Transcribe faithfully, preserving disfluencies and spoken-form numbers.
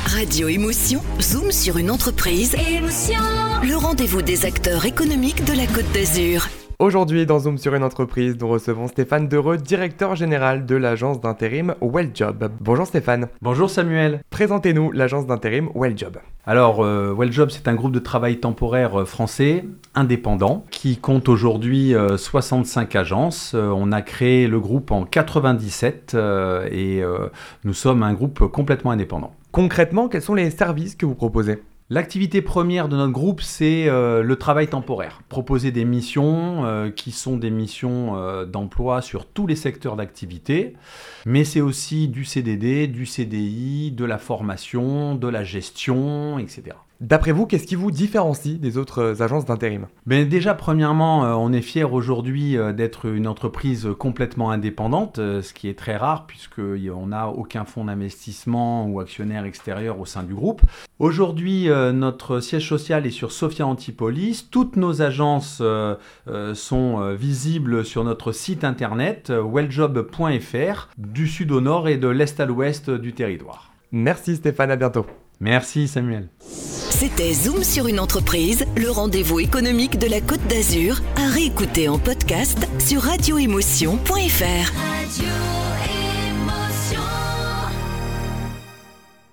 Radio Émotion, zoom sur une entreprise. Émotion. Le rendez-vous des acteurs économiques de la Côte d'Azur. Aujourd'hui, dans Zoom sur une entreprise, nous recevons Stéphane Dereux, directeur général de l'agence d'intérim Welljob. Bonjour Stéphane. Bonjour Samuel. Présentez-nous l'agence d'intérim Welljob. Alors, euh, Welljob, c'est un groupe de travail temporaire euh, français, indépendant, qui compte aujourd'hui euh, soixante-cinq agences. Euh, on a créé le groupe en quatre-vingt-dix-sept euh, et euh, nous sommes un groupe complètement indépendant. Concrètement, quels sont les services que vous proposez ? L'activité première de notre groupe, c'est euh, le travail temporaire. Proposer des missions euh, qui sont des missions euh, d'emploi sur tous les secteurs d'activité, mais c'est aussi du C D D, du C D I, de la formation, de la gestion, et cetera. D'après vous, qu'est-ce qui vous différencie des autres agences d'intérim ? Ben déjà, premièrement, euh, on est fiers aujourd'hui euh, d'être une entreprise complètement indépendante, euh, ce qui est très rare puisqu'on n'a aucun fonds d'investissement ou actionnaire extérieur au sein du groupe. Aujourd'hui, euh, notre siège social est sur Sophia Antipolis. Toutes nos agences euh, euh, sont euh, visibles sur notre site internet euh, welljob point f r, du sud au nord et de l'est à l'ouest du territoire. Merci Stéphane, à bientôt. Merci Samuel. C'était Zoom sur une entreprise, le rendez-vous économique de la Côte d'Azur, à réécouter en podcast sur radio émotion point f r. Radio.